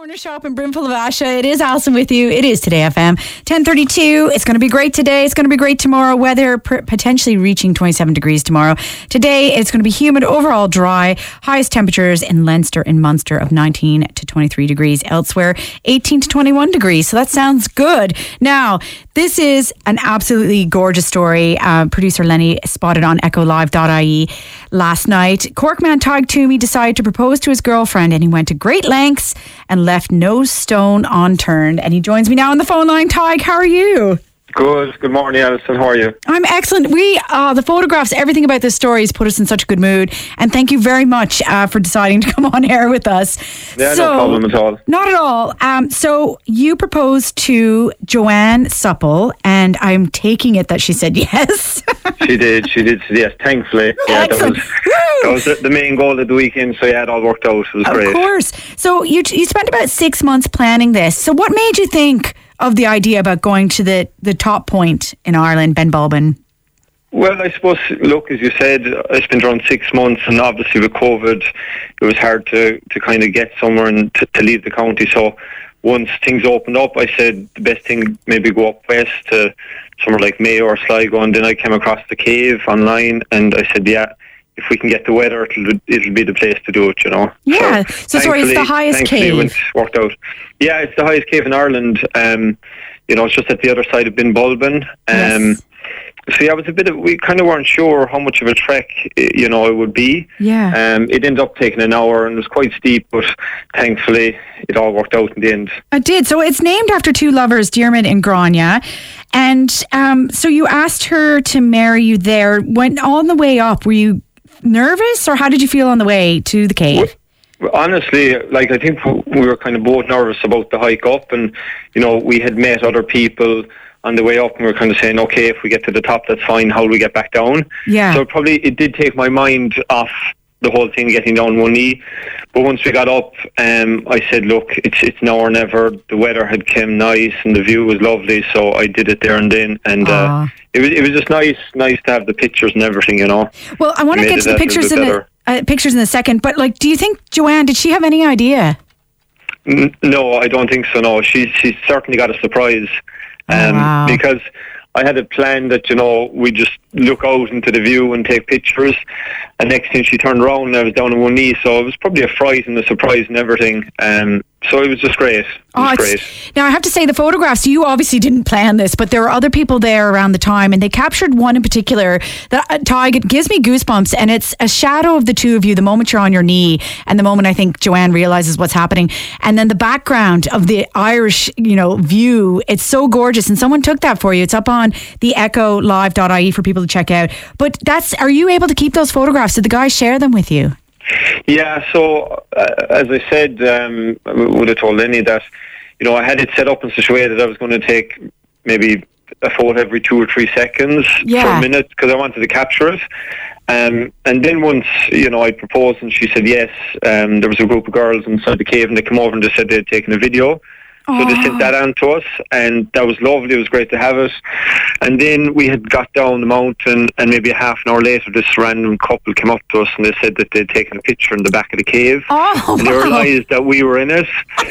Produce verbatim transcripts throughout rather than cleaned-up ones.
Corner Shop in Brimful of Asha. It is Alison with you. It is Today F M. ten thirty-two. It's going to be great today. It's going to be great tomorrow. Weather p- potentially reaching twenty-seven degrees tomorrow. Today it's going to be humid, overall dry. Highest temperatures in Leinster and Munster of nineteen to twenty-three degrees. Elsewhere, eighteen to twenty-one degrees. So that sounds good. Now, this is an absolutely gorgeous story. Uh, producer Lenny spotted on echo live dot I E last night. Cork man Tig Toomey decided to propose to his girlfriend, and he went to great lengths and left no stone unturned. And he joins me now on the phone line. Tig, how are you? Good. Good morning, Alison. How are you? I'm excellent. We, uh, the photographs, everything about this story has put us in such a good mood. And thank you very much uh, for deciding to come on air with us. Yeah, so, no problem at all. Not at all. Um, so you proposed to Joanne Supple, and I'm taking it that she said yes. She did. She did. Yes, thankfully. Yeah, Excellent. That was, that was the, the main goal of the weekend. So yeah, it all worked out. It was of great. Of course. So you you spent about six months planning this. So what made you think of the idea about going to the, the top point in Ireland, Benbulben? Well, I suppose, look, as you said, I spent around six months, and obviously with COVID, it was hard to, to kind of get somewhere and to, to leave the county. So once things opened up, I said the best thing, maybe go up west to somewhere like Mayo or Sligo, and then I came across the cave online, and I said, yeah, if we can get the weather, it'll, it'll be the place to do it, you know. Yeah, so, so sorry, it's the highest cave. It went, worked out. Yeah, it's the highest cave in Ireland. Um, you know, it's just at the other side of Benbulben. Um, yes. So yeah, it was a bit of, we kind of weren't sure how much of a trek, you know, it would be. Yeah. Um, it ended up taking an hour, and it was quite steep, but thankfully it all worked out in the end. It did. So it's named after two lovers, Diarmuid and Grania. And um, so you asked her to marry you there. When on the way up, were you nervous, or how did you feel on the way to the cave? Well, honestly, like, I think we were kind of both nervous about the hike up, and you know, we had met other people on the way up, and we were kind of saying, okay, if we get to the top, that's fine. How do we get back down? Yeah. So probably it did take my mind off the whole thing, getting down one knee. But once we got up, um, I said, look, it's it's now or never. The weather had come nice, and the view was lovely, so I did it there and then. And uh, it was it was just nice, nice to have the pictures and everything, you know. Well, I want to get to the pictures in a, uh, pictures in a second. But like, do you think Joanne? Did she have any idea? N- no, I don't think so. No, she she certainly got a surprise, um, oh, wow. because I had a plan that, you know, we just look out into the view and take pictures. And next thing, she turned around and I was down on one knee. So it was probably a fright and a surprise and everything. Um, so it was just great. It was oh, great. Now, I have to say, the photographs, you obviously didn't plan this, but there were other people there around the time, and they captured one in particular that, uh, Tig, it gives me goosebumps, and it's a shadow of the two of you the moment you're on your knee and the moment I think Joanne realises what's happening. And then the background of the Irish, you know, view, it's so gorgeous, and someone took that for you. It's up on the echo live dot I E for people to check out. But that's, are you able to keep those photographs? Did the guys share them with you? Yeah, so uh, as I said, um, I would have told Lenny that, you know, I had it set up in such a way that I was going to take maybe a photo every two or three seconds yeah. for a minute, because I wanted to capture it. Um, and then once, you know, I proposed and she said yes, um, there was a group of girls inside the cave, and they came over and they said they'd taken a video. So they sent that on to us, and that was lovely. It was great to have it. And then we had got down the mountain, and maybe a half an hour later, this random couple came up to us, and they said that they'd taken a picture in the back of the cave. Oh, and they realised that we were in it.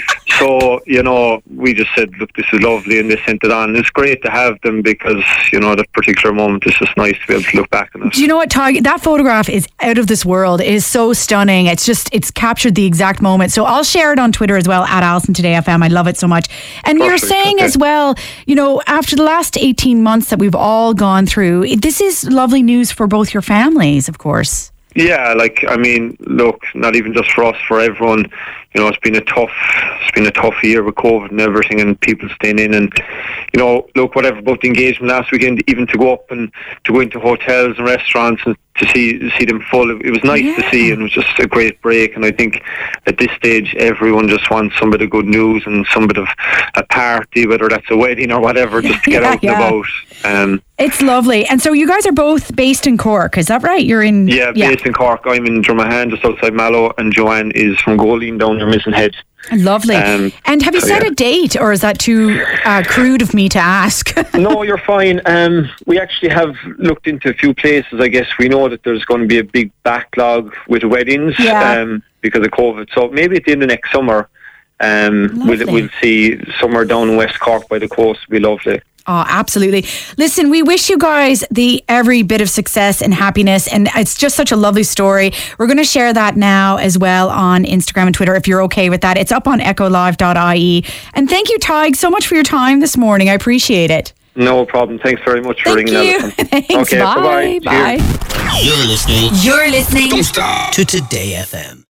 So, you know, we just said, look, this is lovely, and they sent it on. And it's great to have them because, you know, that particular moment is just nice to be able to look back on it. Do you know what, Tig? That photograph is out of this world. It is so stunning. It's just, it's captured the exact moment. So I'll share it on Twitter as well, at Alison Today F M. I love it so much. And Perfect. You're saying okay. as well, you know, after the last eighteen months that we've all gone through, this is lovely news for both your families, of course. Yeah, like, I mean, look, not even just for us, for everyone. You know, it's been a tough, it's been a tough year with COVID and everything, and people staying in. And you know, look, whatever about the engagement last weekend, even to go up and to go into hotels and restaurants and to see see them full, it was nice yeah. to see, and it was just a great break. And I think at this stage, everyone just wants some bit of good news and some bit of a party, whether that's a wedding or whatever, just to get yeah, out yeah. and about. Um, it's lovely. And so you guys are both based in Cork, is that right? You're in yeah, based yeah. in Cork. I'm in Drumahan, just outside Mallow, and Joanne is from Goleen down near Misenhead. Lovely. Um, and have you so set yeah. a date, or is that too uh, crude of me to ask? No, you're fine. Um, we actually have looked into a few places. I guess we know that there's going to be a big backlog with weddings yeah. um, because of COVID. So maybe at the end of next summer, Um, we'll, we'll see somewhere down in West Cork by the coast. It'll be lovely. Oh, absolutely. Listen, we wish you guys the every bit of success and happiness. And it's just such a lovely story. We're going to share that now as well on Instagram and Twitter, if you're okay with that. It's up on echo live dot I E. And thank you, Tig, so much for your time this morning. I appreciate it. No problem. Thanks very much for thank ringing, you. Alison. Thanks. Okay, bye. bye-bye. Bye. You're listening. You're listening Don't stop. To Today F M.